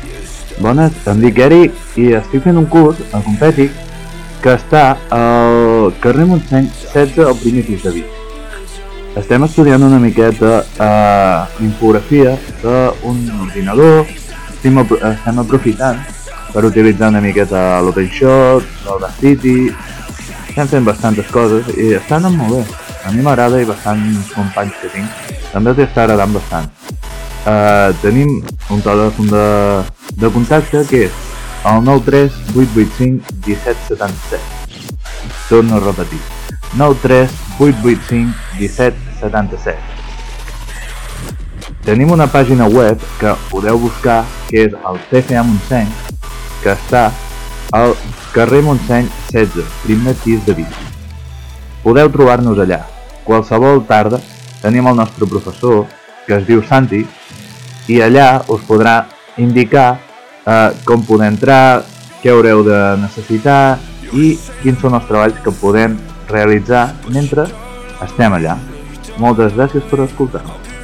Bones, em dic Eric i estic fent un curs a Compètic que està al carrer Montseny 16 al primer pis de Vic. Estem estudiant una miqueta infografia d'un ordinador, estem aprofitant per utilitzar una miqueta l'OpenShot, l'Audacity, estem fent bastantes coses i està anant molt bé. A mi m'agrada i bastants companys que tinc també els està agradant bastant. Tenim un telèfon de contacte que és el 93 885 1777. Torno a repetir, 93 885 1777. Tenim una pàgina web que podeu buscar, que és el CFA Montseny, que està al carrer Montseny 16, primer pis de Vic. Podeu trobar-nos allà. Qualsevol tarda tenim el nostre professor, que es diu Santi, i allà us podrà indicar com poder entrar, què haureu de necessitar i quins són els treballs que podem realitzar mentre estem allà. Moltes gràcies per escoltar-nos.